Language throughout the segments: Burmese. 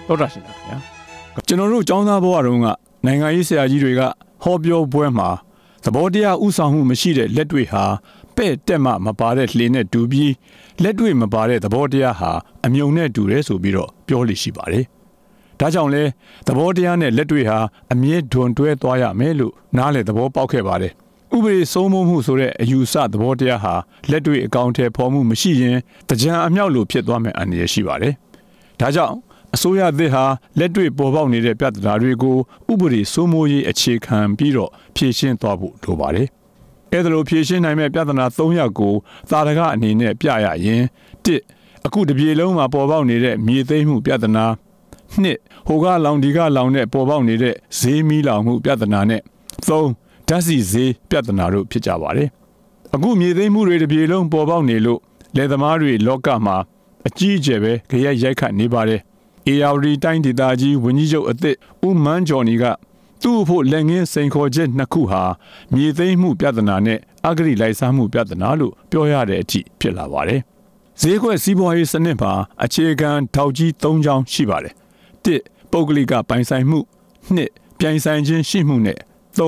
ဟုတ်တာရှင်ဗျာကျွန်တော်တို့ចောင်းသားဘဝတုန်းကနိုင်ငံရေးဆရာကြီးတွေကဟောပြောပွဲမှာသဘောတရားဥဆောင်မှုမရှိတဲ့လက်တွေ့ဟာပဲ့တက်မှမပါတဲ့လှေနဲ့တူပြီးလက်တွေ့မပါတဲ့သဘောတရားဟာအမြုံနဲ့တူတယ်ဆိုပြီးတော့ပြောလို့ရှိပါတယ်ဒါကြောင့်လဲသဘောတရားနဲ့လက်တွေ့ဟာအမြဲဒွန်တွဲသွားရမယ်လို့နားလည်သဘောပေါက်ခဲ့ပါတယ်ဥပဒေစိုးမိုးမှုဆိုတဲ့အယူဆသဘောတရားဟာလက်တွေ့အကောင့်ထဲပေါ်မှုမရှိရင်တကြံအမြောက်လိုဖြစ်သွားမယ်အန္တရာယ်ရှိပါတယ်ဒါကြောင့်အစိုးရသစ်ဟာလက်တွေ့ပေါ်ပေါက်နေတဲ့ပြဿနာတွေကိုဥပဒေစိုးမိုးရေးအခြေခံပြီးတော့ဖြေရှင်းသွားဖို့လိုပါတယ်အဲ့ဒါလိုဖြေရှင်းနိုင်မဲ့ပြဿနာ3ရပ်ကိုသာဓကအနေနဲ့ပြရရင်1အခုတပြေလုံးမှာပေါ်ပေါက်နေတဲ့မြေသိမ်းမှုပြဿနာ2ဟိုကလောင်ဒီကလောင်နဲ့ပေါ်ပေါက်နေတဲ့ဈေးမီးလောင်မှုပြဿနာနဲ့3ဓာတ်ဆီဈေးပြဿနာတို့ဖြစ်ကြပါတယ်အခုမြေသိမ်းမှုတွေတပြေလုံးပေါ်ပေါက်နေလို့လယ်သမားတွေလောကမှာအကြီးအကျယ်ပဲကြရိုက်ရိုက်ခတ်နေပါတယ်ARD တိုင်းဒေသကြီးဝန်ကြီးချုပ်အသစ်ဦးမန်းကျော်နီကသူ့ဖို့လက်ငင်းစိန်ခေါ်ချက်2ခုဟာမြေသိမ်းမှုပြဿနာနဲ့အဂရိလိုက်စားမှုပြဿနာလို့ပြောရတဲ့အထိဖြစ်လာပါတယ်ဈေးကွက်စီးပွားရေးစနစ်မှာအခြေခံထောက်ကြီး3ချောင်းရှိပါတယ်1ပုဂ္ဂလိကပိုင်ဆိုင်မှု2ပြိုင်ဆိုင်ခြင်းရှိမှုနဲ့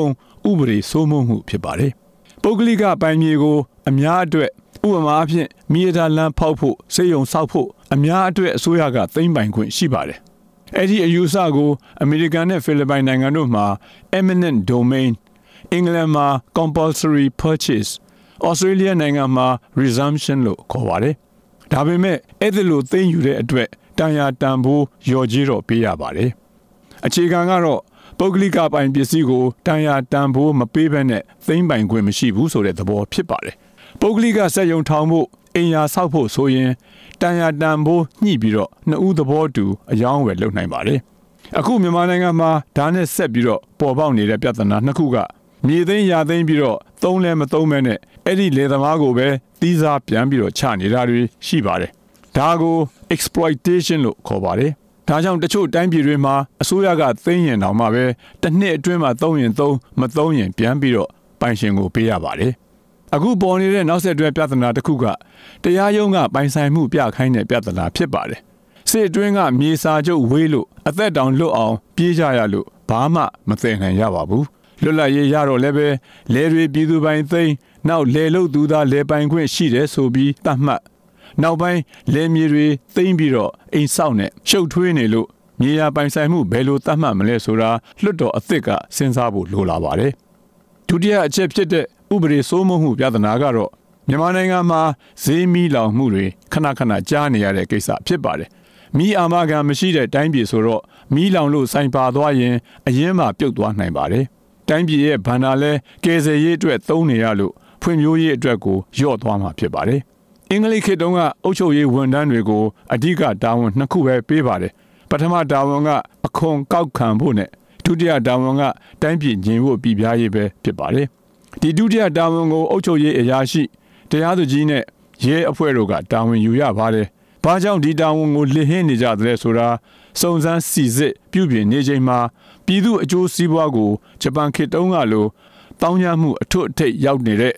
3ဥပဒေစိုးမိုးမှုဖြစ်ပါတယ်ပုဂ္ဂလိကပိုင်မြေကိုအများအတွက်ဥပမာအဖြစ်မြေတာလမ်းဖောက်ဖို့စေယုံဆောက်ဖို့အများအတွက်အစိုးရကသိမ်းပိုင်ခွင့်ရှိပါတယ်အဲ့ဒီအယူဆကိုအမေရိကန်နဲ့ဖိလစ်ပိုင်နိုင်ငံတို့မှာ eminent domain အင်္ဂလန်မှာ compulsory purchase ဩစတြေးလျနိုင်ငံမှာ resumption လို့ခေါ်ပါတယ်ဒါပေမဲ့အဲ့ဒီလိုသိမ်းယူတဲ့အတွက်တန်ရာတန်ဖိုးလျော်ကြေးတော့ပေးရပါတယ်အခြေခံကတော့ပုဂ္ဂလိကပိုင်ပစ္စည်းကိုတန်ရာတန်ဖိုးမပေးဘဲနဲ့သိမ်းပိုင်ခွင့်မရှိဘူးဆိုတဲ့သဘောဖြစ်ပါတယ်ပုဂ္ဂလိကစက်ရုံထောင်ဖို့အိမ်ယာဆောက်ဖို့ဆိုရင်တန်ရာတန်ဖိုးညှိပြီးတော့နှစ်ဦးသဘောတူအယောင်းဝယ်လုပ်နိုင်ပါတယ်အခုမြန်မာနိုင်ငံမှာဒါနဲ့ဆက်ပြီးတော့ပေါ်ပေါက်နေတဲ့ပြဿနာ2ခုကမြေသိမ်းရာသိမ်းပြီးတော့သုံးလဲမသုံးမဲနဲ့အဲ့ဒီလေသမားကိုပဲသီးစားပြန်ပြီးတော့ချနေတာတွေရှိပါတယ်ဒါကို exploitation လို့ခေါ်ပါတယ်ဒါကြောင့်တချို့တိုင်းပြည်တွေမှာအစိုးရကသိမ်းရင်တောင်မှပဲတစ်နှစ်အတွင်းမှာသုံးရင်သုံးမသုံးရင်ပြန်ပြီးတော့ပိုင်ရှင်ကိုပေးရပါတယ်အခုပေါ်နေတဲ့နောက်ဆက်တွဲပြဿနာတစ်ခုကတရားရုံးကပိုင်ဆိုင်မှုပြခိုင်းတဲ့ပြဿနာဖြစ်ပါတယ်စစ်အတွင်းကမြေစာချုပ်ဝေးလို့အသက်တောင်လွတ်အောင်ပြေးကြရလို့ဘာမှမသိနိုင်ရပါဘူးလွတ်လပ်ရေးရတော့လည်းပဲလယ်တွေပြည်သူပိုင်သိမ်းနောက်လယ်လုတ်သူသားလယ်ပိုင်ခွင့်ရှိတယ်ဆိုပြီးသတ်မှတ်နောက်ပိုင်းလယ်မြေတွေသိမ်းပြီးတော့အိမ်ဆောက်နဲ့ရှုပ်ထွေးနေလို့မြေယာပိုင်ဆိုင်မှုဘယ်လိုသတ်မှတ်မလဲဆိုတာလွှတ်တော်အသစ်ကစဉ်းစားဖို့လိုလာပါတယ်ဒုတိယအချက်ဖြစ်တဲ့ဥပဒေစိုးမိုးမှုပြဿနာကတော့မြန်မာနိုင်ငံမှာဈေးမီးလောင်မှုတွေခဏခဏကြားနေရတဲ့ကိစ္စဖြစ်ပါတယ်မီးအာမခံမရှိတဲ့တိုင်းပြည်ဆိုတော့မီးလောင်လို့စိုင်ပါသွားရင်အရင်မှပြုတ်သွားနိုင်ပါတယ်တိုင်းပြည်ရဲ့ဘဏ္ဍာလဲကယ်ဆယ်ရေးအတွက်သုံးနေရလို့ဖွံ့ဖြိုးရေးအတွက်ကိုလျော့သွားမှာဖြစ်ပါတယ်အင်္ဂလိပ်ခေတ်တုန်းကအုပ်ချုပ်ရေးဝန်ထမ်းတွေကိုအဓိကတာဝန်2ခုပဲပေးပါတယ်ပထမတာဝန်ကအခွန်ကောက်ခံဖို့နဲ့ဒုတိယတာဝန်ကတိုင်းပြည်ညီဖို့ပြည်ပြားရေးပဲဖြစ်ပါတယ်ဒီဒုတိယတာဝန်ကိုအုပ်ချုပ်ရေးအရာရှိတရားသူကြီးနဲ့ရဲအဖွဲ့တို့ကတာဝန်ယူရပါတယ်။ဘာကြောင့်ဒီတာဝန်ကိုလစ်ဟင်းနေကြသလဲဆိုတာစုံစမ်းစစ်ဆေးပြုပြင်နေချိန်မှာပြည်သူအကျိုးစီးပွားကိုဂျပန်ခေတ်တုန်းကလိုတောင်းရမှုအထွတ်အထိပ်ရောက်နေတဲ့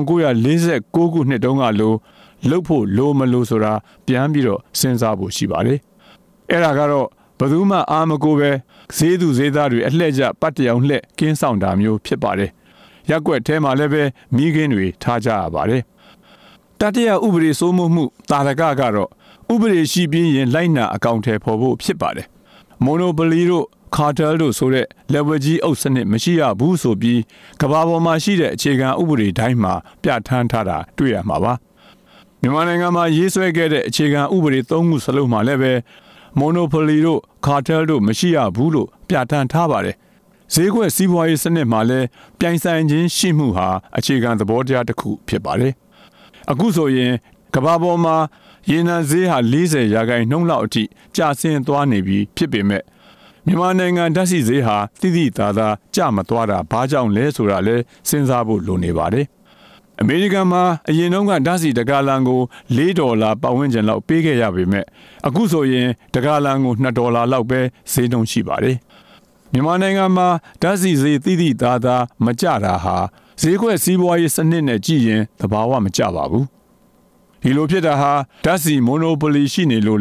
1946ခုနှစ်တုန်းကလိုလှုပ်ဖို့လိုမလိုဆိုတာပြန်ပြီးတော့စဉ်းစားဖို့ရှိပါတယ်။အဲ့ဒါကတော့ဘယ်သူမှအာမကိုပဲဈေးသူဈေးသားတွေအလှည့်ကျပတ်တရောင်လှည့်ကင်းဆောင်တာမျိုးဖြစ်ပါတယ်။ရက်ွက်ထဲမှာလည်းပဲမိခင်းတွေထားကြရပါတယ်တတိယဥပဒေစိုးမိုးမှုတာရကကတော့ဥပဒေရှိပြီးရင်လိုက်နာအကောင့်ထဲပေါ်ဖို့ဖြစ်ပါတယ်မိုနိုပိုလီတို့ကာတယ်တို့ဆိုတဲ့လက်ဝဲကြီးအုပ်စနစ်မရှိရဘူးဆိုပြီးကမ္ဘာပေါ်မှာရှိတဲ့အခြေခံဥပဒေတိုင်းမှာပြဋ္ဌာန်းထားတာတွေ့ရမှာပါမြန်မာနိုင်ငံမှာရေးဆွဲခဲ့တဲ့အခြေခံဥပဒေ3ခုစလုံးမှာလည်းပဲမိုနိုပိုလီတို့ကာတယ်တို့မရှိရဘူးလို့ပြဋ္ဌာန်းထားပါတယ်ဈေးကွက်စီးပွားရေးစနစ်မှာလည်းပြိုင်ဆိုင်ခြင်းရှိမှုဟာအခြေခံသဘောတရားတစ်ခုဖြစ်ပါတယ်အခုဆိုရင်ကမ္ဘာပေါ်မှာရေနံဈေးဟာ40%လောက်အထိကျဆင်းသွားနေပြီဖြစ်ပေမဲ့မြန်မာနိုင်ငံဓာတ်ဆီဈေးဟာတိတိသာသာကျမသွားတာဘာကြောင့်လဲဆိုတာလဲစဉ်းစားဖို့လိုနေပါတယ်အမေရိကန်မှာအရင်တုန်းကဓာတ်ဆီတဂါလံကို$4ပတ်ဝန်းကျင်လောက်ပေးခဲ့ရပေမဲ့အခုဆိုရင်တဂါလံကို$2လောက်ပဲဈေးနှုန်းရှိပါတယ်မြန်မာနိုင်ငံမှာဓာတ်ဆီဈေးတိတိသာသာမကျတာဟာဈေးကွက်စီးပွားရေးစနစ်နဲ့ကြည့်ရင်သဘာဝမကျပါဘူးဒီလိုဖြစ်တာဟာဓာတ်ဆီမိုနိုပိုလီရှိနေလို့လား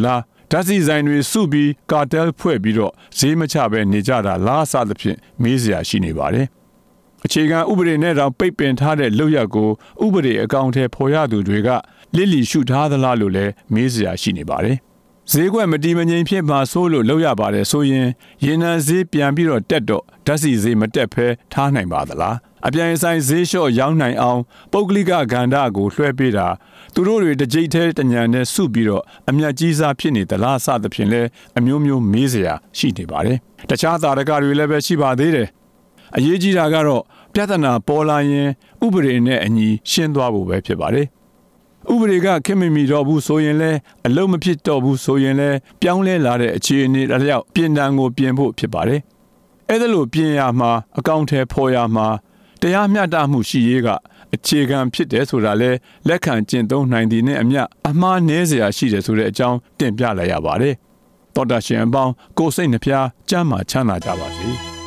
ဓာတ်ဆီဆိုင်တွေစုပြီးကာတယ်ဖွဲ့ပြီးတော့ဈေးမချပဲနေကြတာလားစသဖြင့်မေးစရာရှိနေပါတယ်အခြေခံဥပဒေနဲ့တော့ပိတ်ပင်ထားတဲ့လုပ်ရက်ကိုဥပဒေအကောင့်ထဲဖော်ရသူတွေကလစ်လီရှုထားသလားလို့လည်းမေးစရာရှိနေပါတယ်ဈေးကွက်မတည်မငြိမ်ဖြစ်မှာဆိုလို့လုပ်ရပါတယ်ဆိုရင်ရေနံဈေးပြန်ပြီးတော့တက်တော့ဓာတ်ဆီဈေးမတက်ဖဲထားနိုင်ပါသလားအပြိုင်ဆိုင်ဈေးလျှော့ရောင်းနိုင်အောင်ပုဂ္ဂလိကကဏ္ဍကိုလွှဲပေးတာသူတို့တွေတစ်ကြိတ်တညံနဲ့စုပြီးတော့အမျက်ကြီးစားဖြစ်နေသလားစသဖြင့်လဲအမျိုးမျိုးမေးစရာရှိနေပါတယ်တခြားသာဓကတွေလည်းပဲရှိပါသေးတယ်အရေးကြီးတာကတော့ပြဿနာပေါ်လာရင်ဥပဒေနဲ့အညီရှင်းသွားဖို့ပဲဖြစ်ပါတယ်ဥပဒေကခင်မမီတော့ဘူးဆိုရင်လဲအလုံးမဖြစ်တော့ဘူးဆိုရင်လဲပြောင်းလဲလာတဲ့အခြေအနေတစ်ယောက်ပြင်တံကိုပြင်ဖို့ဖြစ်ပါတယ်အဲ့ဒါလို့ပြင်ရမှာအကောင့်ထဲပေါ်ရမှာတရားမျှတမှုရှိရေးကအခြေခံဖြစ်တယ်ဆိုတာလဲလက်ခံကျင့်သုံးနိုင်သည်နဲ့အမျှအမှားနည်းစရာရှိတယ်ဆိုတဲ့အကြောင်းတင်ပြလိုက်ရပါတယ်တော်တာရှင်အပေါင်းကိုယ်စိတ်နှဖျားကျမ်းမာချမ်းသာကြပါစေ